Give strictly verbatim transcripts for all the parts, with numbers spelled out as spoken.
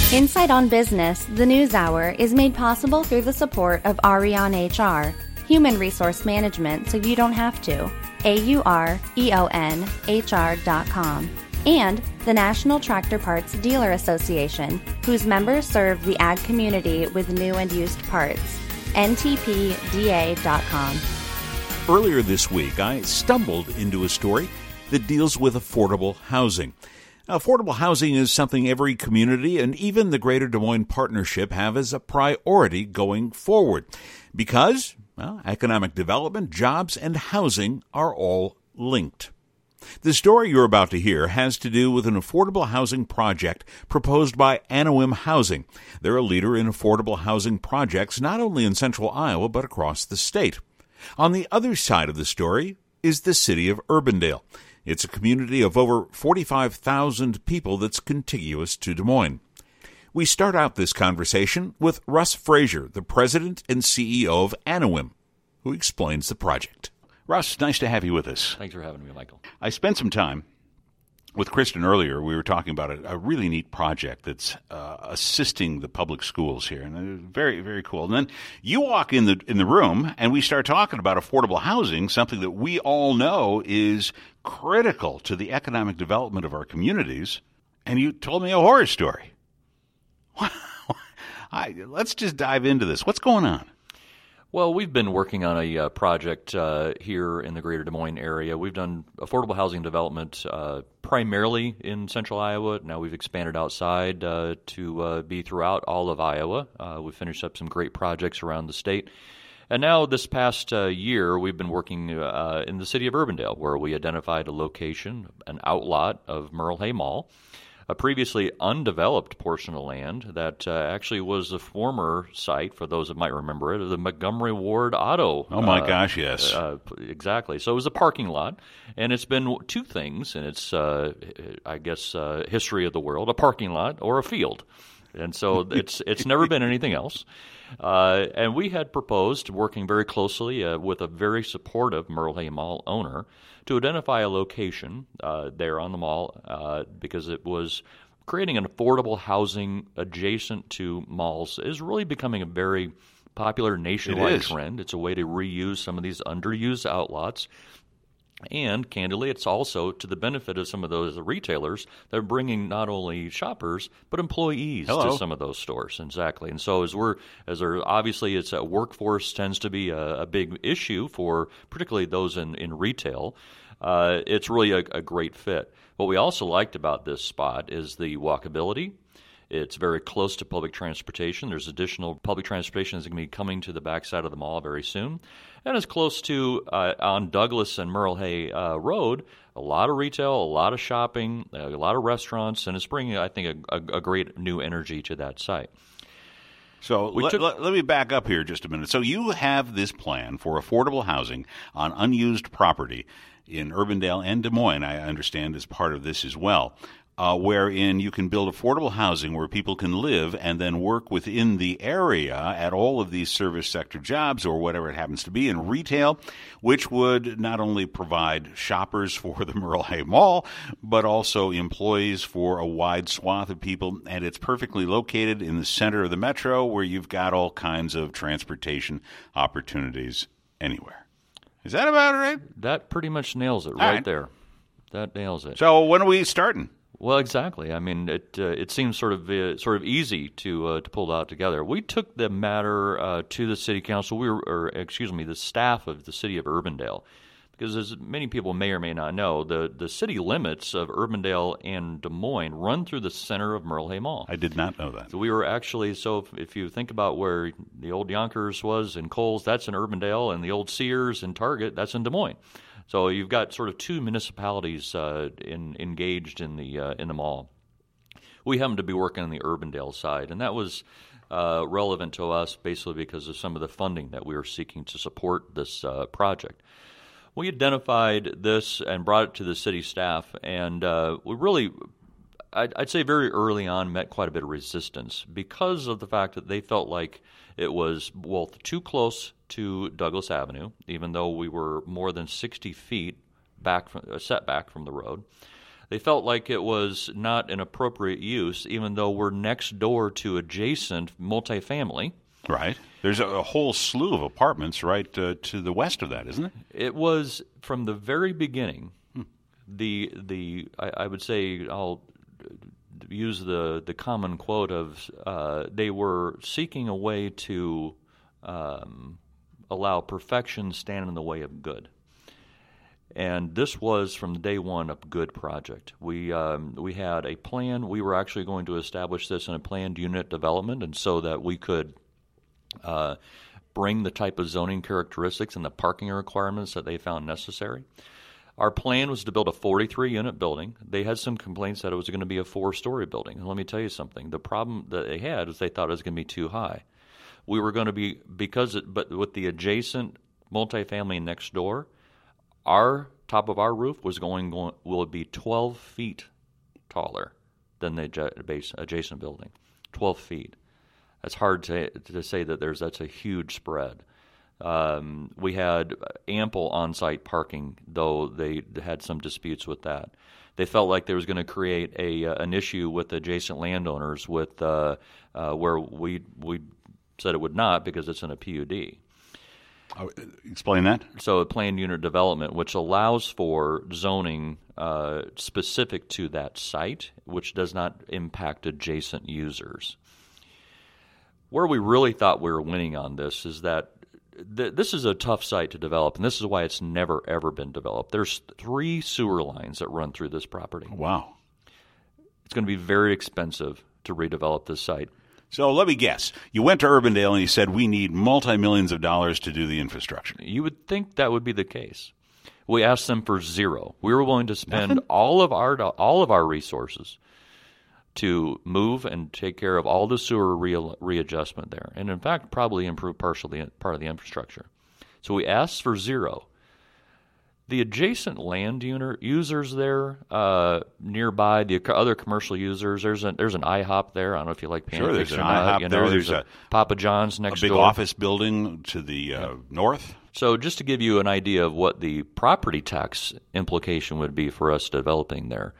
Insight on Business, the News Hour, is made possible through the support of Aurion H R, Human Resource Management so you don't have to, A U R E O N H R dot com, and the National Tractor Parts Dealer Association, whose members serve the ag community with new and used parts, N T P D A dot com. Earlier this week, I stumbled into a story that deals with affordable housing. Affordable housing is something every community and even the Greater Des Moines Partnership have as a priority going forward because, well, economic development, jobs, and housing are all linked. The story you're about to hear has to do with an affordable housing project proposed by Anawim Housing. They're a leader in affordable housing projects not only in central Iowa but across the state. On the other side of the story is the city of Urbandale. It's a community of over forty-five thousand people that's contiguous to Des Moines. We start out this conversation with Russ Frazier, the president and C E O of Anawim, who explains the project. Russ, nice to have you with us. Thanks for having me, Michael. I spent some time with Kristen earlier. We were talking about a, a really neat project that's uh, assisting the public schools here, and it was very, very cool. And then you walk in the in the room, and we start talking about affordable housing, something that we all know is critical to the economic development of our communities. And you told me a horror story. I, let's just dive into this. What's going on? Well, we've been working on a uh, project uh, here in the Greater Des Moines area. We've done affordable housing development uh, primarily in central Iowa. Now we've expanded outside uh, to uh, be throughout all of Iowa. Uh, we've finished up some great projects around the state. And now this past uh, year, we've been working uh, in the city of Urbandale, where we identified a location, an outlot of Merle Hay Mall, a previously undeveloped portion of land that uh, actually was the former site, for those that might remember it, of the Montgomery Ward Auto. Oh, my uh, gosh, yes. Uh, exactly. So it was a parking lot, and it's been two things in its, uh, I guess, uh, history of the world, a parking lot or a field. And so it's it's never been anything else. Uh, and we had proposed, working very closely uh, with a very supportive Merle Hay Mall owner, to identify a location uh, there on the mall uh, because it was creating an affordable housing adjacent to malls is really becoming a very popular nationwide it trend. It's a way to reuse some of these underused outlots. And, candidly, it's also to the benefit of some of those retailers that are bringing not only shoppers but employees Hello. to some of those stores. Exactly. And so as we're, as there, obviously it's a workforce tends to be a, a big issue for particularly those in, in retail, uh, it's really a, a great fit. What we also liked about this spot is the walkability. It's very close to public transportation. There's additional public transportation that's going to be coming to the backside of the mall very soon. And it's close to, uh, on Douglas and Merle Hay uh, Road, a lot of retail, a lot of shopping, a lot of restaurants, and it's bringing, I think, a, a, a great new energy to that site. So let, took, let, let me back up here just a minute. So you have this plan for affordable housing on unused property in Urbandale and Des Moines, I understand, as part of this as well. Uh, wherein you can build affordable housing where people can live and then work within the area at all of these service sector jobs or whatever it happens to be in retail, which would not only provide shoppers for the Merle Hay Mall, but also employees for a wide swath of people. And it's perfectly located in the center of the metro where you've got all kinds of transportation opportunities anywhere. Is that about right? That pretty much nails it all right, right there. That nails it. So when are we starting? Well, exactly. I mean, it uh, it seems sort of uh, sort of easy to uh, to pull that together. We took the matter uh, to the city council. We were, or excuse me, the staff of the city of Urbandale, because as many people may or may not know, the the city limits of Urbandale and Des Moines run through the center of Merle Hay Mall. I did not know that. So we were actually so if, if you think about where the old Yonkers was in Kohl's, that's in Urbandale, and the old Sears and Target, that's in Des Moines. So you've got sort of two municipalities uh, in, engaged in the uh, in the mall. We happen to be working on the Urbandale side, and that was uh, relevant to us basically because of some of the funding that we were seeking to support this uh, project. We identified this and brought it to the city staff, and uh, we really, I'd, I'd say very early on, met quite a bit of resistance because of the fact that they felt like it was both too close to Douglas Avenue, even though we were more than sixty feet back from, uh, set back from the road. They felt like it was not an appropriate use, even though we're next door to adjacent multifamily. Right. There's a, a whole slew of apartments right uh, to the west of that, isn't it? It was from the very beginning. Hmm. The the I, I would say I'll use the the common quote of uh, they were seeking a way to um, allow perfection stand in the way of good. And this was, from day one, a good project. We um, we had a plan. We were actually going to establish this in a planned unit development, and so that we could uh, bring the type of zoning characteristics and the parking requirements that they found necessary. Our plan was to build a forty-three unit building. They had some complaints that it was going to be a four-story building. And let me tell you something. The problem that they had is they thought it was going to be too high. We were going to be, because it, but with the adjacent multifamily next door, our top of our roof was going, going will be twelve feet taller than the base, adjacent building. twelve feet. That's hard to to say that there's that's a huge spread. Um, we had ample on-site parking, though they had some disputes with that. They felt like there was going to create a uh, an issue with adjacent landowners with uh, uh, where we we said it would not because it's in a P U D. Oh, explain that. So a planned unit development, which allows for zoning uh, specific to that site, which does not impact adjacent users. Where we really thought we were winning on this is that th- this is a tough site to develop, and this is why it's never, ever been developed. There's three sewer lines that run through this property. Wow. It's going to be very expensive to redevelop this site. So let me guess. You went to Urbandale and you said, we need multi-millions of dollars to do the infrastructure. You would think that would be the case. We asked them for zero. We were willing to spend Nothing? all of our all of our resources to move and take care of all the sewer re- readjustment there, and in fact, probably improve partially part of the infrastructure. So we asked for zero. The adjacent land user, users there uh, nearby, the other commercial users, there's a, there's an IHOP there. I don't know if you like pancakes Sure, there's or an not. IHOP You know, there. There's, There's a, Papa John's next A big door. office building to the uh, north. So just to give you an idea of what the property tax implication would be for us developing there,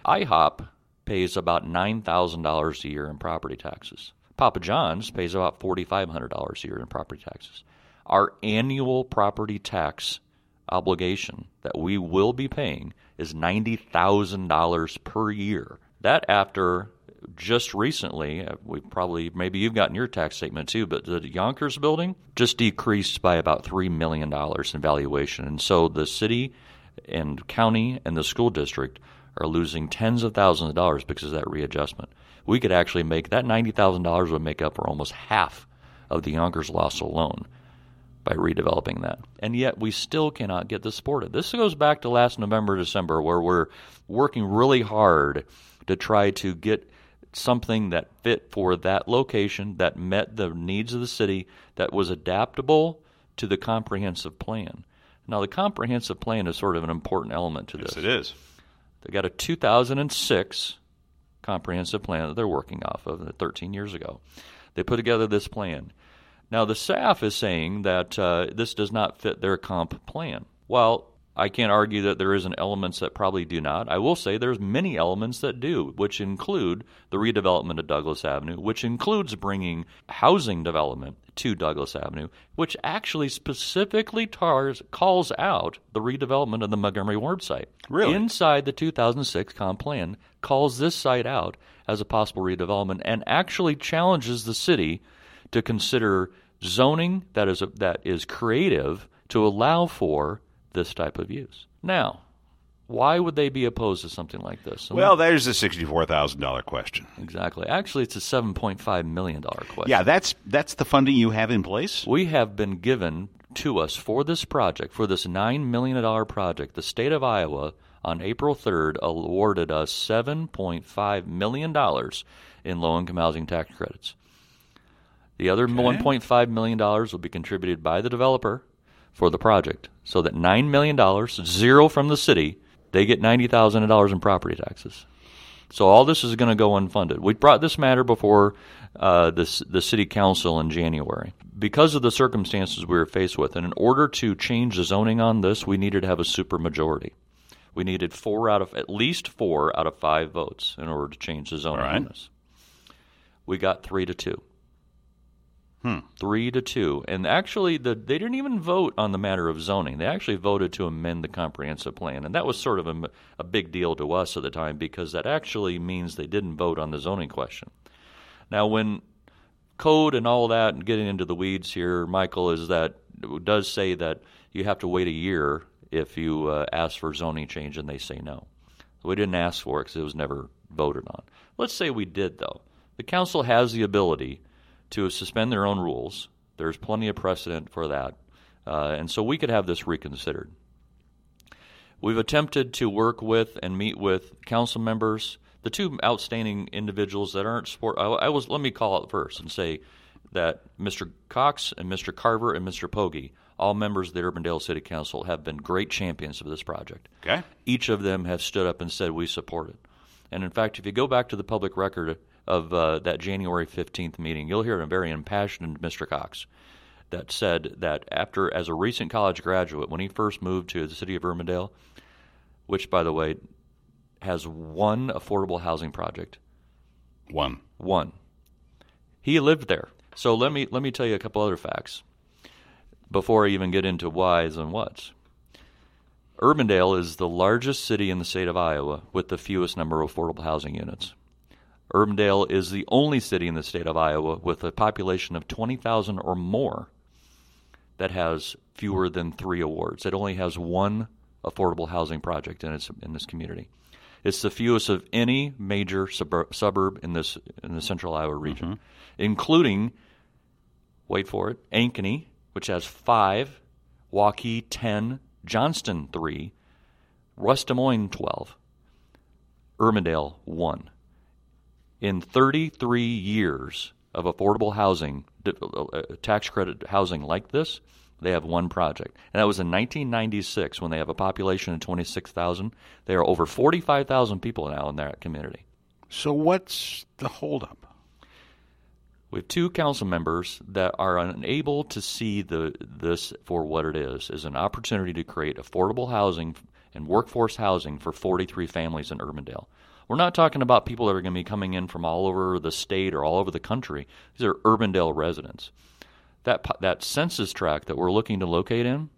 IHOP pays about nine thousand dollars a year in property taxes. Papa John's pays about four thousand five hundred dollars a year in property taxes. Our annual property tax obligation that we will be paying is ninety thousand dollars per year. That after just recently, we probably, maybe you've gotten your tax statement too, but the Yonkers building just decreased by about three million dollars in valuation. And so the city and county and the school district are losing tens of thousands of dollars because of that readjustment. We could actually make, that ninety thousand dollars would make up for almost half of the Yonkers loss alone by redeveloping that. And yet we still cannot get this supported. This goes back to last November, December, where we're working really hard to try to get something that fit for that location, that met the needs of the city, that was adaptable to the comprehensive plan. Now, the comprehensive plan is sort of an important element to this. Yes, it is. They got a two thousand six comprehensive plan that they're working off of thirteen years ago. They put together this plan. Now, the staff is saying that uh, this does not fit their comp plan. Well, I can't argue that there isn't elements that probably do not. I will say there's many elements that do, which include the redevelopment of Douglas Avenue, which includes bringing housing development to Douglas Avenue, which actually specifically tars, calls out the redevelopment of the Montgomery Ward site. Really? Inside the two thousand six comp plan calls this site out as a possible redevelopment and actually challenges the city to consider zoning that is a, that is creative to allow for this type of use. Now, why would they be opposed to something like this? Well, there's the sixty-four thousand dollars question. Exactly. Actually, it's a seven point five million dollars question. Yeah, that's that's the funding you have in place? We have been given to us for this project, for this nine million dollars project. The state of Iowa, on April third, awarded us seven point five million dollars in low-income housing tax credits. The other okay. one point five million dollars will be contributed by the developer for the project, so that nine million dollars, zero from the city, they get ninety thousand dollars in property taxes. So all this is going to go unfunded. We brought this matter before uh, this, the city council in January. Because of the circumstances we were faced with, and in order to change the zoning on this, we needed to have a supermajority. We needed four out of at least four out of five votes in order to change the zoning All right. on this. We got three to two. Hmm. Three to two. And actually, the, they didn't even vote on the matter of zoning. They actually voted to amend the comprehensive plan. And that was sort of a, a big deal to us at the time because that actually means they didn't vote on the zoning question. Now, when code and all that, and getting into the weeds here, Michael, is that it does say that you have to wait a year if you uh, ask for zoning change and they say no. We didn't ask for it because it was never voted on. Let's say we did, though. The council has the ability to suspend their own rules. There's plenty of precedent for that. Uh, and so we could have this reconsidered. We've attempted to work with and meet with council members, the two outstanding individuals that aren't support. I, I was let me call it first and say that Mister Cox and Mister Carver and Mister Pogge, all members of the Urbandale City Council, have been great champions of this project. Okay. Each of them have stood up and said we support it. And in fact, if you go back to the public record of uh, that January fifteenth meeting, you'll hear a very impassioned Mister Cox that said that after, as a recent college graduate, when he first moved to the city of Urbandale, which, by the way, has one affordable housing project. One. One. He lived there. So let me let me tell you a couple other facts before I even get into whys and whats. Urbandale is the largest city in the state of Iowa with the fewest number of affordable housing units. Urbandale is the only city in the state of Iowa with a population of twenty thousand or more that has fewer than three awards. It only has one affordable housing project in its in this community. It's the fewest of any major suburb, suburb in this in the central Iowa region, mm-hmm. including, wait for it, Ankeny, which has five, Waukee ten, Johnston three, West Des Moines twelve, Urbandale one. In thirty-three years of affordable housing, tax credit housing like this, they have one project. And that was in nineteen ninety-six when they have a population of twenty-six thousand. There are over forty-five thousand people now in that community. So what's the holdup? We have two council members that are unable to see the this for what it is, is an opportunity to create affordable housing and workforce housing for forty-three families in Urbandale. We're not talking about people that are going to be coming in from all over the state or all over the country. These are Urbandale residents. That that census tract that we're looking to locate in,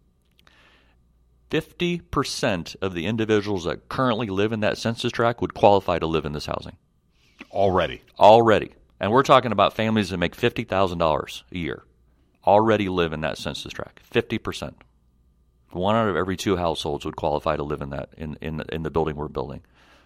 fifty percent of the individuals that currently live in that census tract would qualify to live in this housing. Already? Already. And we're talking about families that make fifty thousand dollars a year. Already live in that census tract. fifty percent. One out of every two households would qualify to live in that in, in, the, in the building we're building.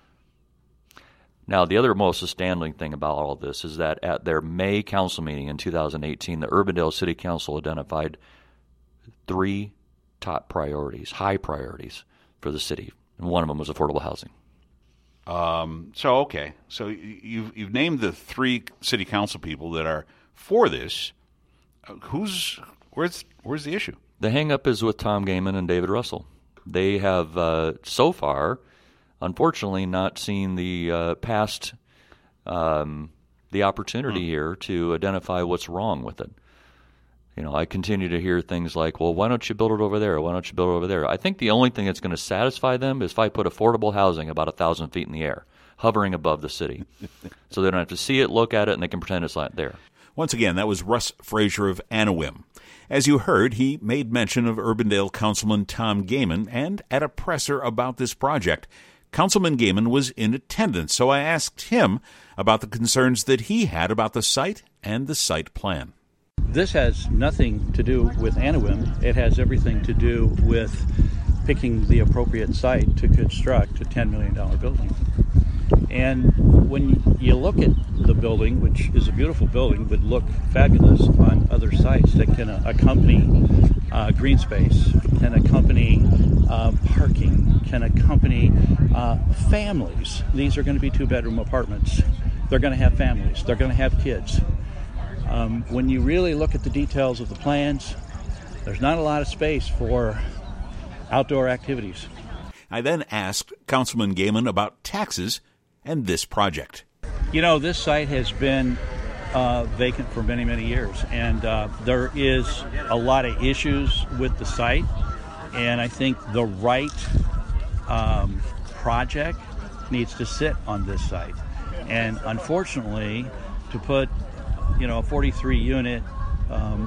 Now, the other most astounding thing about all of this is that at their May council meeting in two thousand eighteen, the Urbandale City Council identified three top priorities, high priorities for the city, and one of them was affordable housing. Um, so, okay. So you've, you've named the three city council people that are for this. Who's where's where's the issue? The hang-up is with Tom Gayman and David Russell. They have, uh, so far, unfortunately, not seen the uh, past um, the opportunity hmm. here to identify what's wrong with it. You know, I continue to hear things like, well, why don't you build it over there? Why don't you build it over there? I think the only thing that's going to satisfy them is if I put affordable housing about a thousand feet in the air, hovering above the city. So they don't have to see it, look at it, and they can pretend it's not there. Once again, that was Russ Frazier of Anawim. As you heard, he made mention of Urbandale Councilman Tom Gayman, and at a presser about this project, Councilman Gayman was in attendance, so I asked him about the concerns that he had about the site and the site plan. This has nothing to do with Anawim. It has everything to do with picking the appropriate site to construct a ten million dollars building. And when you look at the building, which is a beautiful building, would look fabulous on other sites that can accompany uh, green space, can accompany uh, parking, can accompany uh, families. These are going to be two-bedroom apartments. They're going to have families. They're going to have kids. Um, when you really look at the details of the plans, there's not a lot of space for outdoor activities. I then asked Councilman Gayman about taxes and this project. You know, this site has been uh, vacant for many, many years, and uh, there is a lot of issues with the site, and I think the right um, project needs to sit on this site. And unfortunately, to put, you know, a forty-three unit um,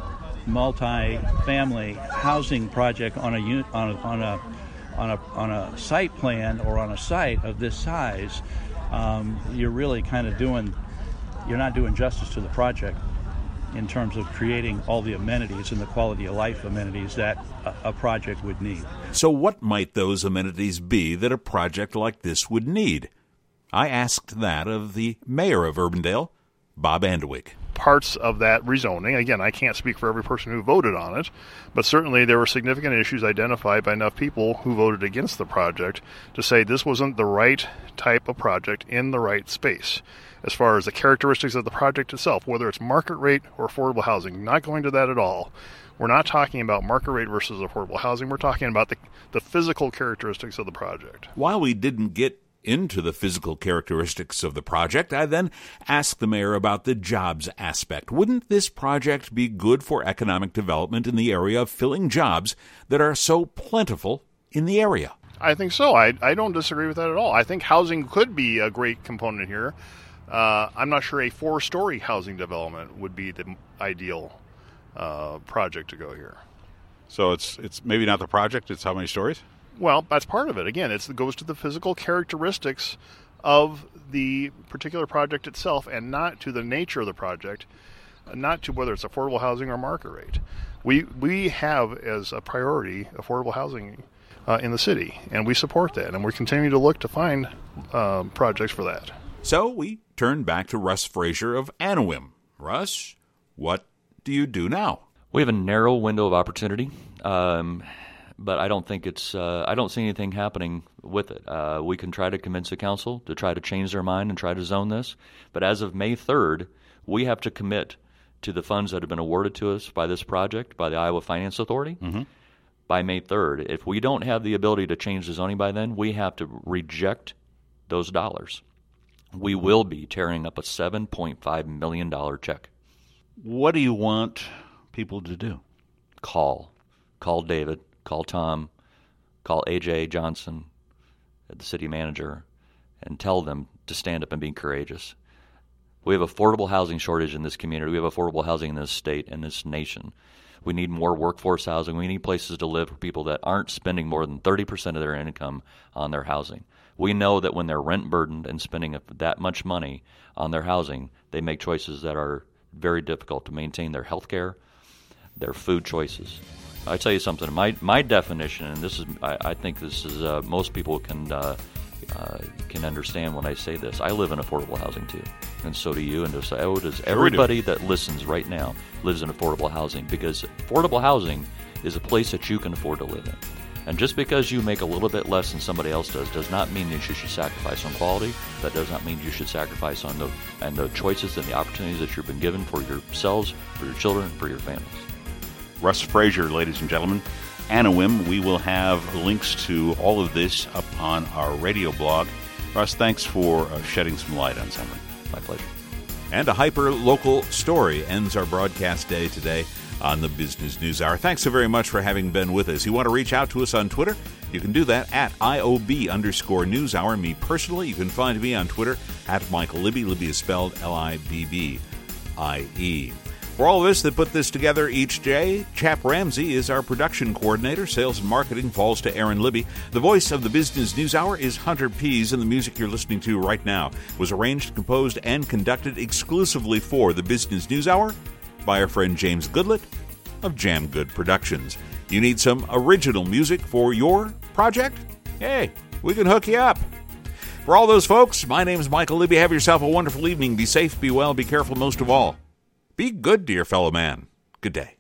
multi-family housing project on a un- on a, on a on a on a site plan or on a site of this size, um, you're really kind of doing you're not doing justice to the project in terms of creating all the amenities and the quality of life amenities that a, a project would need. So what might those amenities be that a project like this would need? I asked that of the mayor of Urbandale, Bob Andewig. Parts of that rezoning, again, I can't speak for every person who voted on it, but certainly there were significant issues identified by enough people who voted against the project to say this wasn't the right type of project in the right space. As far as the characteristics of the project itself, whether it's market rate or affordable housing, not going to that at all. We're not talking about market rate versus affordable housing. We're talking about the, the physical characteristics of the project. While we didn't get into the physical characteristics of the project, I then asked the mayor about the jobs aspect. Wouldn't this project be good for economic development in the area of filling jobs that are so plentiful in the area? I think so. I, I don't disagree with that at all. I think housing could be a great component here. Uh, I'm not sure a four-story housing development would be the ideal uh, project to go here. So it's it's maybe not the project, it's how many stories? Well, that's part of it. Again, it's, it goes to the physical characteristics of the particular project itself and not to the nature of the project, not to whether it's affordable housing or market rate. We, we have as a priority affordable housing uh, in the city, and we support that, and we're continuing to look to find uh, projects for that. So we turn back to Russ Frazier of Anawim. Russ, what do you do now? We have a narrow window of opportunity, um, but I don't think it's. Uh, I don't see anything happening with it. Uh, we can try to convince the council to try to change their mind and try to zone this, but as of May third, we have to commit to the funds that have been awarded to us by this project by the Iowa Finance Authority. Mm-hmm. By May third, if we don't have the ability to change the zoning by then, we have to reject those dollars. We will be tearing up a seven point five million dollars check. What do you want people to do? Call. Call David. Call Tom. Call A J Johnson, the city manager, and tell them to stand up and be courageous. We have affordable housing shortage in this community. We have affordable housing in this state and this nation. We need more workforce housing. We need places to live for people that aren't spending more than thirty percent of their income on their housing. We know that when they're rent burdened and spending that much money on their housing, they make choices that are very difficult to maintain their health care, their food choices. I tell you something, my my definition, and this is, I, I think this is, uh, most people can uh, uh, can understand when I say this. I live in affordable housing too, and so do you, and so does everybody that listens right now lives in affordable housing, because affordable housing is a place that you can afford to live in. And just because you make a little bit less than somebody else does does not mean that you should sacrifice on quality. That does not mean you should sacrifice on the and the choices and the opportunities that you've been given for yourselves, for your children, for your families. Russ Frazier, ladies and gentlemen. Anawim, we will have links to all of this up on our radio blog. Russ, thanks for uh, shedding some light on something. My pleasure. And a hyper-local story ends our broadcast day today on the Business News Hour. Thanks so very much for having been with us. You want to reach out to us on Twitter? You can do that at I O B underscore News Hour. Me personally, you can find me on Twitter at Michael Libby. Libby is spelled L I B B I E. For all of us that put this together each day, Chap Ramsey is our production coordinator. Sales and marketing falls to Aaron Libby. The voice of the Business News Hour is Hunter Pease, and the music you're listening to right now was arranged, composed, and conducted exclusively for the Business News Hour by our friend James Goodlett of Jam Good Productions. You need some original music for your project? Hey, we can hook you up. For all those folks, my name is Michael Libby. Have yourself a wonderful evening. Be safe, be well, be careful, most of all. Be good to your fellow man. Good day.